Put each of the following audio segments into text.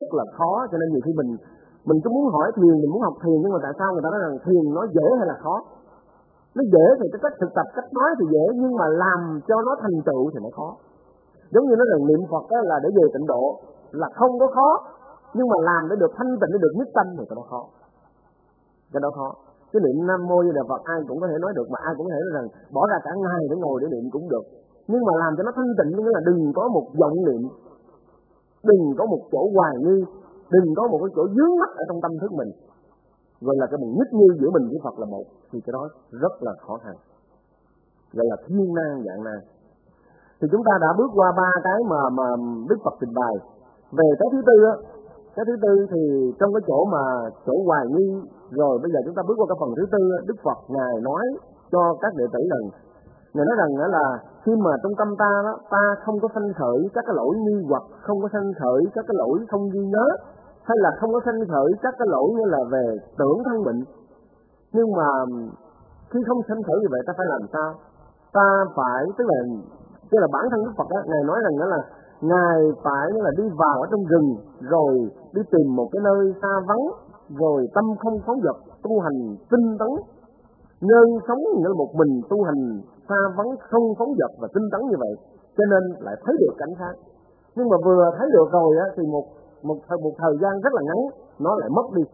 là khó, cho nên nhiều khi mình cứ muốn hỏi thiền, mình muốn học thiền, nhưng mà tại sao người ta nói rằng thiền nó dễ hay là khó? Nó dễ thì cái cách thực tập, cách nói thì dễ, nhưng mà làm cho nó thành tựu thì nó khó. Giống như nó rằng niệm Phật là để về tịnh độ là không có khó, nhưng mà làm để được thanh tịnh, để được nhất tâm thì cái đó khó. Cái đó khó. Cái niệm Nam Mô Di Đà Phật ai cũng có thể nói được, mà ai cũng có thể nói rằng bỏ ra cả ngày để ngồi để niệm cũng được. Nhưng mà làm cho nó thanh tịnh, nghĩa là đừng có một vọng niệm, đừng có một chỗ hoài nghi, đừng có một cái chỗ vướng mắc ở trong tâm thức mình, gọi là cái bằng nhất như giữa mình với Phật là một, thì cái đó rất là khó khăn, gọi là thiên nan dạng nan. Thì chúng ta đã bước qua 3 cái mà Đức Phật trình bày. Về cái thứ tư á, cái thứ tư thì trong cái chỗ hoài nghi, rồi bây giờ chúng ta bước qua cái phần thứ tư, Đức Phật ngài nói cho các đệ tử rằng, ngài nói rằng là khi mà trong tâm ta đó, ta không có sanh khởi các cái lỗi nghi hoặc, không có sanh khởi các cái lỗi không ghi nhớ, hay là không có sanh khởi các cái lỗi như là về tưởng thân bệnh. Nhưng mà khi không sanh khởi như vậy ta phải làm sao? Ta phải, tức là bản thân Đức Phật đó, ngài nói rằng đó là ngài phải là đi vào ở trong rừng, rồi đi tìm một cái nơi xa vắng, rồi tâm không phóng dật, tu hành tinh tấn, nhân sống như một mình tu hành xa vắng không phóng dật và tinh tấn như vậy, cho nên lại thấy được cảnh sát. Nhưng mà vừa thấy được rồi á, thì một thời gian rất là ngắn nó lại mất đi.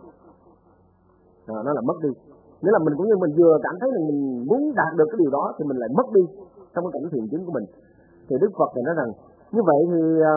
Nó lại mất đi. Nghĩa là mình cũng như mình vừa cảm thấy là mình muốn đạt được cái điều đó thì mình lại mất đi trong cái cảnh thiền chứng của mình. Thì Đức Phật thì nói rằng như vậy thì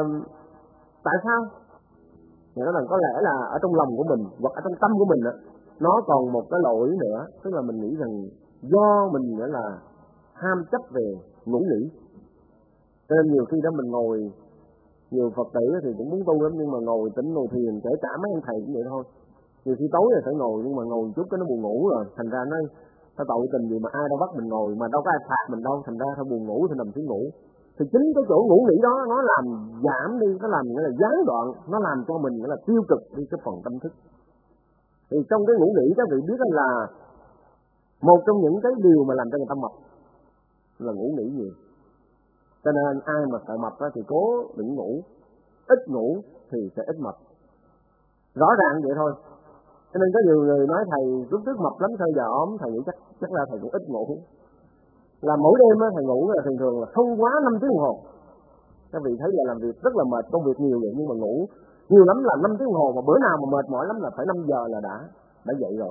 tại sao? Thì nói rằng có lẽ là ở trong lòng của mình hoặc ở trong tâm của mình đó, nó còn một cái lỗi nữa, tức là mình nghĩ rằng do mình nghĩa là ham chấp về ngủ nghỉ. Cho nên nhiều khi đó mình ngồi, nhiều Phật tử thì cũng muốn tu lắm, nhưng mà ngồi tĩnh ngồi thiền, kể cả mấy anh thầy cũng vậy thôi. Nhiều khi tối rồi phải ngồi, nhưng mà ngồi chút cái nó buồn ngủ rồi, thành ra nó tội tình gì mà ai đâu bắt mình ngồi, mà đâu có ai phạt mình đâu, thành ra thôi buồn ngủ thì nằm xuống ngủ. Thì chính cái chỗ ngủ nghỉ đó nó làm giảm đi, nó làm nghĩa là gián đoạn, nó làm cho mình nghĩa là tiêu cực đi cái phần tâm thức. Thì trong cái ngủ nghỉ các vị biết là một trong những cái điều mà làm cho người ta mập là ngủ nghỉ nhiều. Cho nên ai mà sợ mập thì cố đừng ngủ, ít ngủ thì sẽ ít mập. Rõ ràng vậy thôi. Cho nên có nhiều người nói thầy lúc trước mập lắm, sao giờ ốm, thầy nghĩ chắc là thầy cũng ít ngủ. Là mỗi đêm thầy ngủ là thường là không quá 5 tiếng đồng hồ. Các vị thấy là làm việc rất là mệt, công việc nhiều vậy, nhưng mà ngủ nhiều lắm là 5 tiếng đồng hồ, mà bữa nào mà mệt mỏi lắm là phải 5 giờ là đã dậy rồi.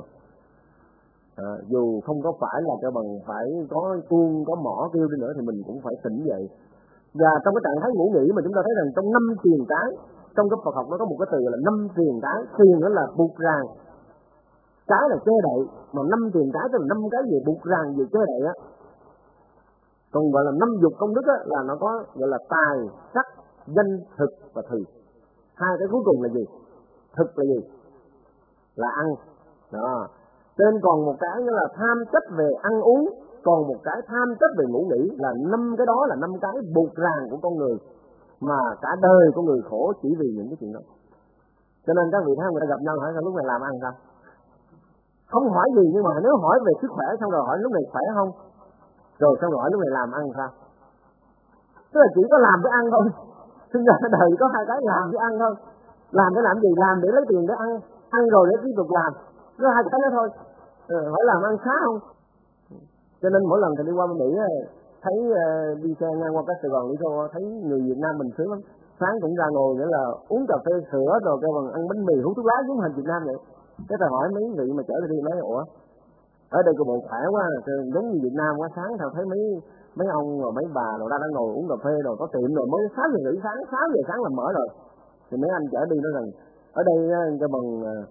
Dù không có phải là cho bằng phải có chuông, có mỏ kêu đi nữa thì mình cũng phải tỉnh dậy. Và trong cái trạng thái ngủ nghỉ mà chúng ta thấy rằng trong 5 truyền cái, trong cái Phật học nó có một cái từ là 5 truyền cái. Truyền đó là buộc ràng, cái là che đậy, mà 5 truyền cái tức là 5 cái gì buộc ràng gì che đậy á. Còn gọi là 5 dục công đức á, là nó có gọi là tài, sắc, danh, thực và thùy. Hai cái cuối cùng là gì? Thực là gì? Là ăn. Đó. Nên còn một cái nữa là tham chấp về ăn uống, còn một cái tham chấp về ngủ nghỉ, là 5 cái đó là 5 cái buộc ràng của con người, mà cả đời của người khổ chỉ vì những cái chuyện đó. Cho nên các vị thấy người ta gặp nhau hỏi sao lúc này làm ăn sao? Không hỏi gì, nhưng mà nếu hỏi về sức khỏe xong rồi hỏi lúc này khỏe không? Rồi xong rồi hỏi lúc này làm ăn sao? Tức là chỉ có làm để ăn thôi. Sinh ra đời có hai cái, làm để ăn thôi. Làm để làm gì? Làm để lấy tiền để ăn rồi để tiếp tục làm. Có hai cái đó thôi. Hỏi làm ăn khá không? Cho nên mỗi lần thầy đi qua Mỹ thấy đi xe ngang qua cái Sài Gòn đi thôi, thấy người Việt Nam mình sướng lắm. Sáng cũng ra ngồi nghĩa là uống cà phê sữa rồi kêu bằng ăn bánh mì hút thuốc lá giống hình Việt Nam vậy. Cái thầy hỏi mấy vị mà chở đi nói ủa ở đây có bộ khỏe quá, giống như Việt Nam quá. Sáng thầy thấy mấy ông rồi mấy bà rồi đang ngồi uống cà phê rồi có tiệm rồi mới 6 giờ rưỡi sáng, 6 giờ sáng là mở rồi. Thì mấy anh chở đi nói rằng ở đây cho bằng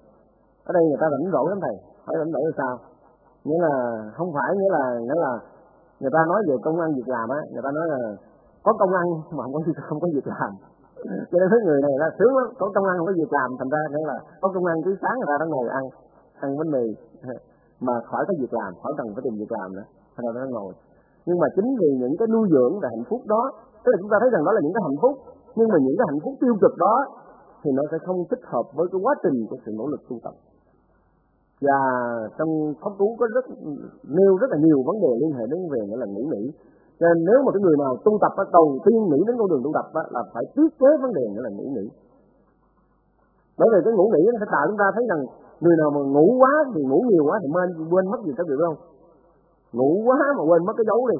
ở đây người ta rảnh rỗi lắm thầy. Hỏi rảnh rỗi là sao? Nghĩa là không phải nghĩa là người ta nói về công ăn việc làm á, người ta nói là có công ăn mà không có việc làm. Cho nên thấy người này là sướng lắm, có công ăn không có việc làm, thành ra nghĩa là có công ăn cứ sáng người ta đã ngồi ăn bánh mì mà khỏi có việc làm, khỏi cần phải tìm việc làm nữa, thành ra nó ngồi. Nhưng mà chính vì những cái nuôi dưỡng và hạnh phúc đó, tức là chúng ta thấy rằng đó là những cái hạnh phúc, nhưng mà những cái hạnh phúc tiêu cực đó thì nó sẽ không thích hợp với cái quá trình của sự nỗ lực tu tập. Và trong pháp cú có nêu rất là nhiều vấn đề liên hệ đến về nghĩa là ngủ nghỉ. Cho nên nếu mà cái người nào tu tập đầu tiên nghĩ đến con đường tu tập là phải tiết chế vấn đề nghĩa là ngủ nghỉ. Bởi vì cái ngủ nghỉ nó sẽ tạo chúng ta thấy rằng người nào mà ngủ quá thì ngủ nhiều quá thì quên mất gì các vị biết không? Ngủ quá mà quên mất cái dấu đi,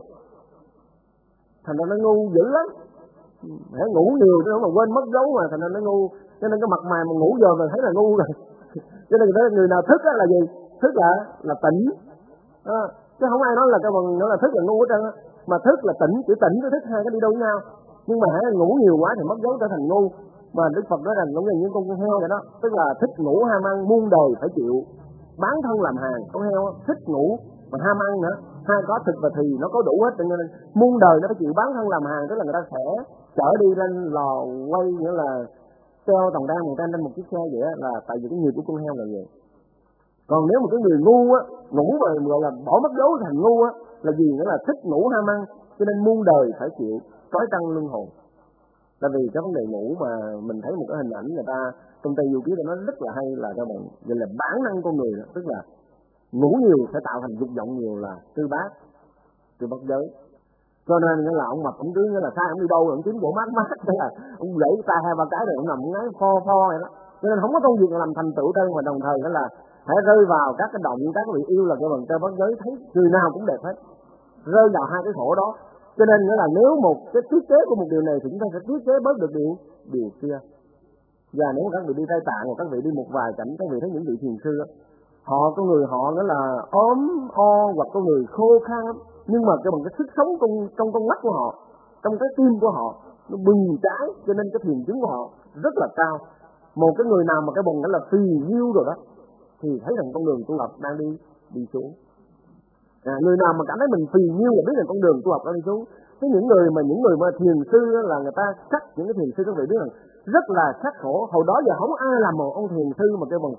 thành ra nó ngu dữ lắm. Hãy ngủ nhiều chứ không mà quên mất dấu mà thành ra nó ngu. Cho nên cái mặt mày mà ngủ giờ mình thấy là ngu rồi. Cho nên người nào thức là gì? Thức là tỉnh. Chứ không ai nói là cái bằng nó là thức là ngu hết trơn á. Mà thức là tỉnh, chữ tỉnh với thức hai cái đi đâu với nhau. Nhưng mà hãy ngủ nhiều quá thì mất dấu trở thành ngu. Mà Đức Phật nói rằng giống như những con heo vậy đó, tức là thích ngủ ham ăn muôn đời phải chịu, bán thân làm hàng. Con heo thích ngủ mà ham ăn nữa, hai có thực và thì nó có đủ hết, cho nên muôn đời nó phải chịu bán thân làm hàng, tức là người ta sẽ chở đi lên lò quay, nghĩa là treo tòng đan người ta lên một chiếc xe vậy đó, là tại vì cái nghiệp của con heo là vậy. Còn nếu một cái người ngu á, ngủ mà gọi là bỏ mất dấu thành ngu á, là gì? Nghĩa là thích ngủ ham ăn, cho nên muôn đời phải chịu trói trăng luân hồi. Tại vì cái vấn đề ngủ mà mình thấy một cái hình ảnh người ta trong Tây Du Ký nó rất là hay, là các bạn gọi là bản năng con người đó, tức là ngủ nhiều sẽ tạo thành dục vọng nhiều, là tư bát giới. Cho nên nghĩa là ông mập ông cứ nghĩa là sai ông đi đâu ông kiếm bộ mát thế là ông gãy tay hai ba cái rồi ông nằm ngáy pho vậy đó. Cho nên không có công việc làm thành tựu thân, mà đồng thời đó là hãy rơi vào các cái động các vị yêu là cái bằng tơ bát giới, thấy người nào cũng đẹp hết, rơi vào hai cái khổ đó. Cho nên nghĩa là nếu một cái thiết kế của một điều này thì chúng ta sẽ thiết kế bớt được điều kia. Và nếu các vị đi Tây Tạng hoặc các vị đi một vài cảnh, các vị thấy những vị thiền sư đó, họ có người họ nghĩa là ốm o hoặc có người khô khan lắm, nhưng mà cái bằng cái sức sống trong con mắt của họ, trong cái tim của họ nó bừng cháy, cho nên cái thiền chứng của họ rất là cao. Một cái người nào mà cái bằng là phì nhiêu rồi đó thì thấy rằng con đường tu học đang đi xuống. Người nào mà cảm thấy mình phì nhiêu là biết rằng con đường tu học đang đi xuống. Thế những người mà thiền sư là người ta cắt những cái thiền sư, các vị biết rằng rất là khắc khổ. Hồi đó giờ không ai làm một ông thiền sư mà cái bằng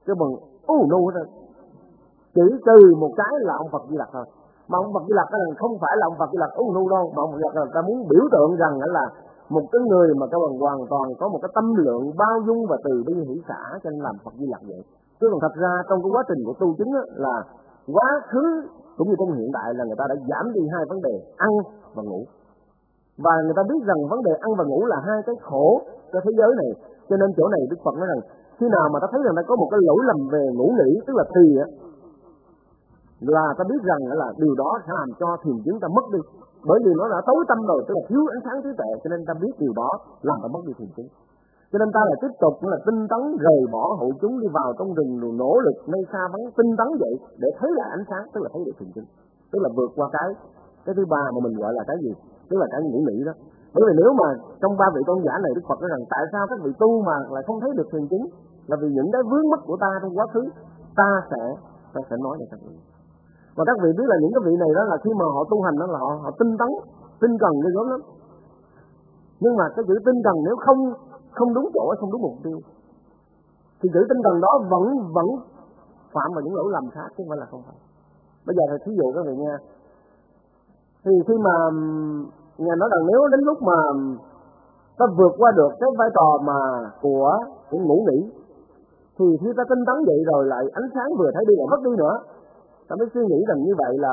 nu hết. Chỉ trừ một cái là ông Phật Di Lặc thôi. Mà ông Phật Di Lặc là không phải là ông Phật Di Lặc nu đâu, mà ông Phật Di Lặc là ta muốn biểu tượng rằng là một cái người mà các bạn hoàn toàn có một cái tâm lượng bao dung và từ bi hỷ xả, cho nên làm Phật Di Lặc vậy. Chứ còn thật ra trong cái quá trình của tu chứng là quá khứ cũng như trong hiện tại là người ta đã giảm đi hai vấn đề ăn và ngủ. Và người ta biết rằng vấn đề ăn và ngủ là hai cái khổ cho thế giới này. Cho nên chỗ này Đức Phật nói rằng khi nào mà ta thấy rằng ta có một cái lỗi lầm về ngủ nghỉ, tức là tỳ á, là ta biết rằng là điều đó sẽ làm cho thiền chứng ta mất đi. Bởi vì nó đã tối tâm rồi, tức là thiếu ánh sáng trí tuệ, cho nên ta biết điều đó làm ta mất đi thiền chứng. Cho nên ta lại tiếp tục là tinh tấn rời bỏ hội chúng, đi vào trong rừng rồi nỗ lực nơi xa vắng tinh tấn vậy để thấy lại ánh sáng, tức là thấy được thiền chứng, tức là vượt qua cái thứ ba mà mình gọi là cái gì, tức là cái ngủ nghỉ đó. Bởi vì nếu mà trong ba vị tôn giả này Đức Phật nói rằng tại sao các vị tu mà lại không thấy được thiền chứng, là vì những cái vướng mắc của ta trong quá khứ ta sẽ nói cho các vị. Và các vị biết là những cái vị này đó là khi mà họ tu hành đó là họ tinh tấn, tinh cần ghê gớm lắm. Nhưng mà cái chữ tinh cần nếu không đúng chỗ, không đúng mục tiêu thì chữ tinh cần đó vẫn phạm vào những lỗi lầm khác, chứ không phải là không phải. Bây giờ thì thí dụ các vị nghe, thì khi mà Ngài nói rằng nếu đến lúc mà ta vượt qua được cái vai trò mà của ngủ nghỉ, thì khi ta tinh tấn vậy rồi lại ánh sáng vừa thấy đi lại mất đi nữa. Ta mới suy nghĩ rằng như vậy là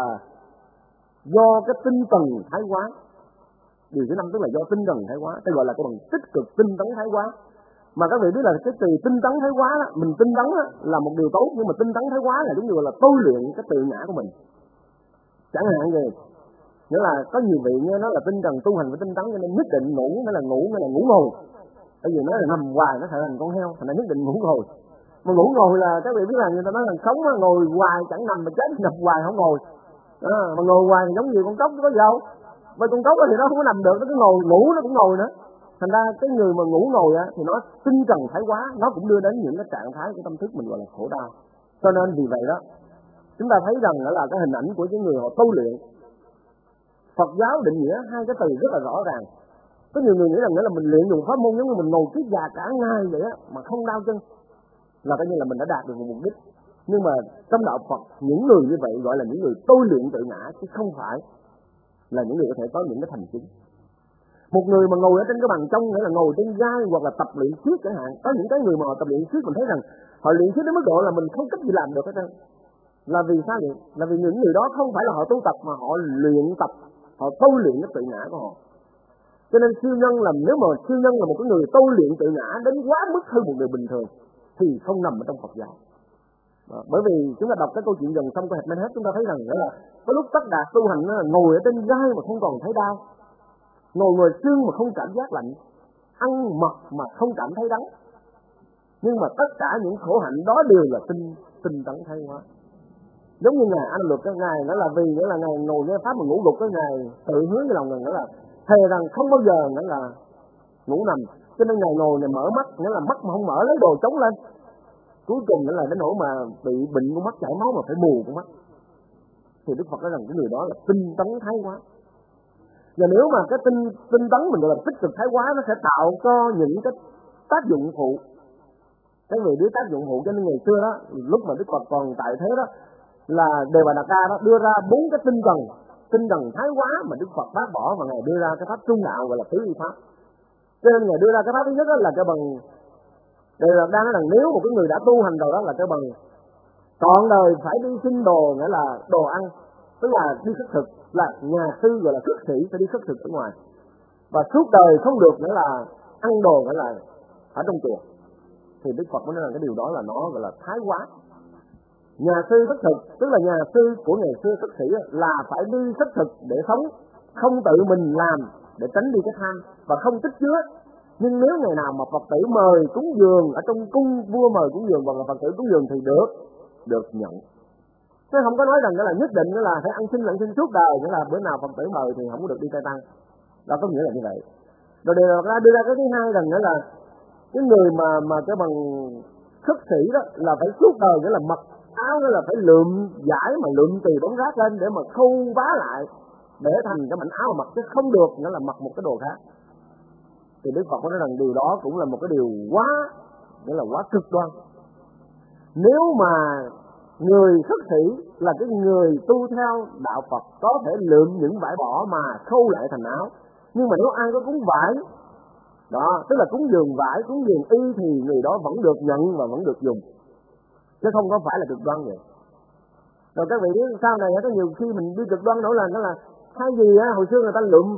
do cái tinh tần thái quá. Điều thứ năm tức là do tinh tần thái quá, tôi gọi là cái bằng tích cực tinh tấn thái quá. Mà các vị biết là cái từ tinh tấn thái quá đó, mình tinh tấn là một điều tốt, nhưng mà tinh tấn thái quá là giống như là tôi luyện cái tự ngã của mình. Chẳng hạn gì, nghĩa là có nhiều vị nghe nói là tinh cần tu hành với tinh tấn, cho nên nhất định ngủ nghĩa là ngủ ngồi. Bởi vì nó là nằm hoài nó trở thành con heo, thành ra nhất định ngủ ngồi. Mà ngủ ngồi là các vị biết là người ta nói là sống ngồi hoài chẳng nằm mà chết, nằm hoài không ngồi. Mà ngồi hoài thì giống như con cóc có gì đâu. Mà con cóc thì nó không có nằm được, nó cứ ngồi, ngủ nó cũng ngồi nữa. Thành ra cái người mà ngủ ngồi thì nó tinh cần thái quá, nó cũng đưa đến những cái trạng thái của tâm thức mình gọi là khổ đau. Cho nên vì vậy đó, chúng ta thấy rằng là cái hình ảnh của những người họ tu luyện. Phật giáo định nghĩa hai cái từ rất là rõ ràng. Có nhiều người nghĩ rằng là mình luyện dùng pháp môn giống như mình ngồi kiết già cả ngày vậy á mà không đau chân, là coi như là mình đã đạt được một mục đích. Nhưng mà trong đạo Phật những người như vậy gọi là những người tu luyện tự ngã, chứ không phải là những người có thể có những cái thành chứng. Một người mà ngồi ở trên cái bằng trong nghĩa là ngồi trên gai hoặc là tập luyện siết chẳng hạn. Có những cái người mà họ tập luyện siết mình thấy rằng họ luyện siết đến mức độ là mình không cách gì làm được hết trơn. Là vì sao vậy? Là vì những người đó không phải là họ tu tập mà họ luyện tập, họ tu luyện cái tự ngã của họ. Cho nên siêu nhân là, nếu mà siêu nhân là một cái người tu luyện tự ngã đến quá mức hơn một người bình thường thì không nằm ở trong Phật giáo. Bởi vì chúng ta đọc cái câu chuyện dần xong của Hạt hết, chúng ta thấy rằng đó là có lúc Tất Đạt tu hành là ngồi ở trên gai mà không còn thấy đau, ngồi ngoài xương mà không cảm giác lạnh, ăn mật mà không cảm thấy đắng. Nhưng mà tất cả những khổ hạnh đó đều là tinh tấn thay hóa. Giống như ngài Anh Luật, cái ngài đó là vì nghĩa là ngài ngồi nghe pháp mà ngủ gục, cái ngài tự hứa với lòng rằng là thề rằng không bao giờ nữa là ngủ nằm. Cho nên ngài ngồi này mở mắt, nghĩa là mắt mà không mở lấy đồ chống lên. Cuối cùng nữa là đến nỗi mà bị bệnh con mắt, chảy máu mà phải mù con mắt. Thì Đức Phật nói rằng cái người đó là tinh tấn thái hóa. Và nếu mà cái tinh tấn mình gọi là tích cực thái hóa, nó sẽ tạo cho những cái tác dụng phụ. Cái người đưa tác dụng phụ. Cho nên ngày xưa đó, lúc mà Đức Phật còn tại thế đó, là Đề Bà Đạt Đa đó đưa ra 4 cái tinh cần thái hóa mà Đức Phật bác bỏ, và ngài đưa ra cái pháp trung đạo gọi là tứ y pháp. Cho nên ngài đưa ra cái pháp thứ nhất đó là cái bằng Đề Bà Đạt Đa nói rằng nếu một cái người đã tu hành rồi đó là cái bằng trọn đời phải đi xin đồ, nghĩa là đồ ăn, tức là đi khất thực, là nhà sư gọi là khất sĩ phải đi khất thực ở ngoài, và suốt đời không được nghĩa là ăn đồ, nghĩa là ở trong chùa. Thì Đức Phật mới nói rằng cái điều đó là nó gọi là thái hóa. Nhà sư khất thực, tức là nhà sư của ngày xưa khất sĩ là phải đi khất thực để sống, không tự mình làm để tránh đi cái tham và không tích chứa. Nhưng nếu ngày nào mà Phật tử mời cúng dường ở trong cung, vua mời cúng dường và Phật tử cúng dường thì được nhận. Chứ không có nói rằng là nhất định là phải ăn xin suốt đời, nghĩa là bữa nào Phật tử mời thì không có được đi trai tăng. Đó có nghĩa là như vậy. Rồi đưa ra cái thứ hai rằng nữa là cái người mà cái bằng khất sĩ đó là phải suốt đời, nghĩa là mặc áo đó là phải lượm vải mà lượm từ đống rác lên để mà khâu vá lại để thành cái mảnh áo mà mặc, chứ không được nữa là mặc một cái đồ khác. Thì Đức Phật nói rằng điều đó cũng là một cái điều quá, nghĩa là quá cực đoan. Nếu mà người khất sĩ là cái người tu theo đạo Phật có thể lượm những vải bỏ mà khâu lại thành áo, nhưng mà nếu ai có cúng vải đó, tức là cúng dường vải, cúng dường y thì người đó vẫn được nhận và vẫn được dùng, chứ không có phải là cực đoan vậy. Rồi các vị biết sau này có nhiều khi mình đi cực đoan nổi lên đó là thay vì hồi xưa người ta lượm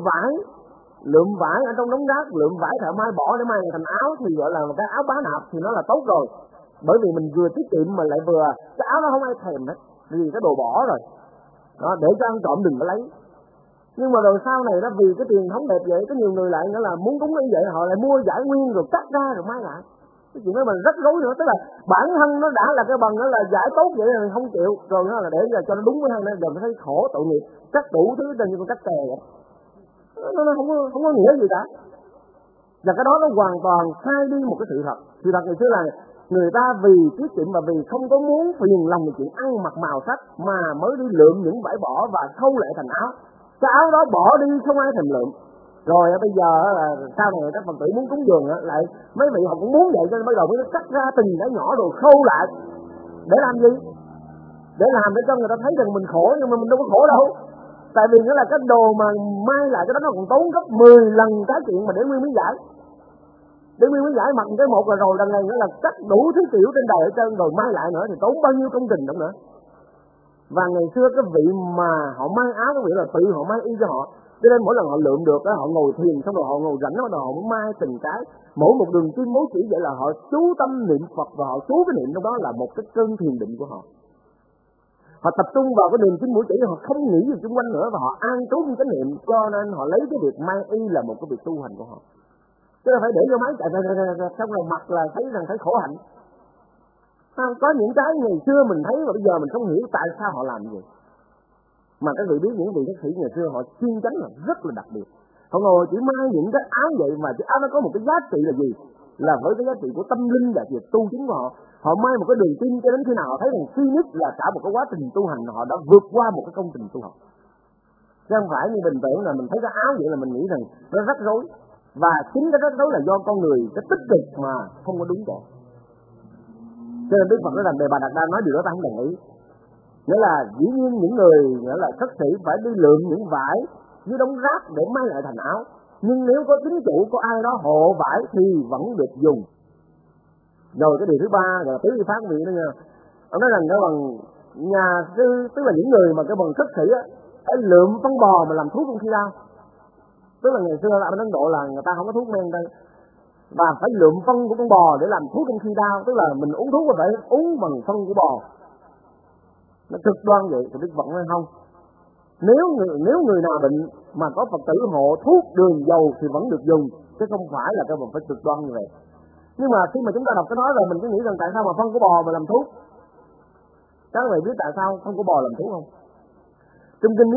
vải ở trong đống rác, lượm vải thợ may bỏ để may thành áo thì gọi là một cái áo bá nạp thì nó là tốt rồi, bởi vì mình vừa tiết kiệm mà lại vừa cái áo nó không ai thèm hết vì cái đồ bỏ rồi đó, để cho ăn trộm đừng có lấy. Nhưng mà rồi sau này đó, vì cái truyền thống đẹp vậy, có nhiều người lại nữa là muốn cúng như vậy, họ lại mua vải nguyên rồi cắt ra rồi may lại. Cái chuyện đó mà rất rối nữa, tức là bản thân nó đã là cái bằng đó là giải tốt vậy rồi không chịu, rồi nó là để cho nó đúng với hai, giờ nó thấy khổ tội nghiệp, cắt đủ thứ trên như con cắt kè vậy. Nó không có nghĩa gì cả. Và cái đó nó hoàn toàn sai đi một cái sự thật. Sự thật ngày xưa là người ta vì tiết kiệm và vì không có muốn phiền lòng về chuyện ăn mặc màu sắc mà mới đi lượm những vải bỏ và khâu lại thành áo. Cái áo đó bỏ đi không ai thèm lượm. Rồi bây giờ là sau này các Phật tử muốn cúng dường lại mấy vị họ cũng muốn vậy, cho nên bắt đầu mới cắt ra từng cái nhỏ rồi khâu lại. Để làm gì? Để làm để cho người ta thấy rằng mình khổ, nhưng mà mình đâu có khổ đâu. Tại vì nó là cái đồ mà may lại cái đó nó còn tốn gấp 10 lần cái chuyện mà để nguyên miếng vải. Để nguyên miếng vải mặc cái một là rồi đằng này nữa là cắt đủ thứ kiểu trên đời ở trên rồi may lại nữa thì tốn bao nhiêu công trình đó nữa. Và ngày xưa cái vị mà họ may áo có nghĩa là tự họ may y cho họ. Cho nên mỗi lần họ lượm được đó, họ ngồi thiền xong rồi họ ngồi rảnh đó, họ muốn mai từng cái, mỗi một đường kim mối chỉ vậy là họ chú tâm niệm Phật và họ chú cái niệm trong đó là một cái cơn thiền định của họ. Họ tập trung vào cái đường kim mũi chỉ, họ không nghĩ gì xung quanh nữa và họ an trú trong cái niệm, cho nên họ lấy cái việc may y là một cái việc tu hành của họ. Chứ là phải để vô máy chạy xong rồi mặc là thấy rằng thấy khổ hạnh. Có những cái ngày xưa mình thấy mà bây giờ mình không hiểu tại sao họ làm như vậy. Mà các vị biết những vị bác sĩ ngày xưa họ chuyên chánh là rất là đặc biệt. Họ ngồi chỉ may những cái áo vậy mà cái áo nó có một cái giá trị là gì? Là với cái giá trị của tâm linh và việc tu chứng của họ. Họ may một cái đường tin cho đến khi nào họ thấy rằng duy nhất là cả một cái quá trình tu hành họ đã vượt qua một cái công trình tu học. Chứ không phải như bình thường là mình thấy cái áo vậy là mình nghĩ rằng nó rắc rối. Và chính cái rắc rối là do con người cái tích cực mà không có đúng chỗ. Cho nên Đức Phật nói rằng Đề Bà Đạt Đa nói điều đó ta không đồng ý. Nghĩa là dĩ nhiên những người nghĩa là khất sĩ phải đi lượm những vải dưới đống rác để may lại thành áo. Nhưng nếu có chính chủ, có ai đó hộ vải thì vẫn được dùng. Rồi cái điều thứ ba là tứ y pháp vị đó nha. Ông nói rằng cái bằng nhà sư, tức là những người mà cái bằng khất sĩ á, phải lượm phân bò mà làm thuốc con khi đau. Tức là ngày xưa ở bên Ấn Độ là người ta không có thuốc men đây, và phải lượm phân của con bò để làm thuốc trong khi đau. Tức là mình uống thuốc phải uống bằng phân của bò. Nó cực đoan vậy thì Đức Phật nói không. Nếu người nào bệnh mà có Phật tử hộ thuốc đường dầu thì vẫn được dùng, chứ không phải là cái vật phải cực đoan như vậy. Nhưng mà khi mà chúng ta đọc cái nói rồi mình cứ nghĩ rằng tại sao mà phân của bò mà làm thuốc? Các bạn biết tại sao phân của bò làm thuốc không? Trong kinh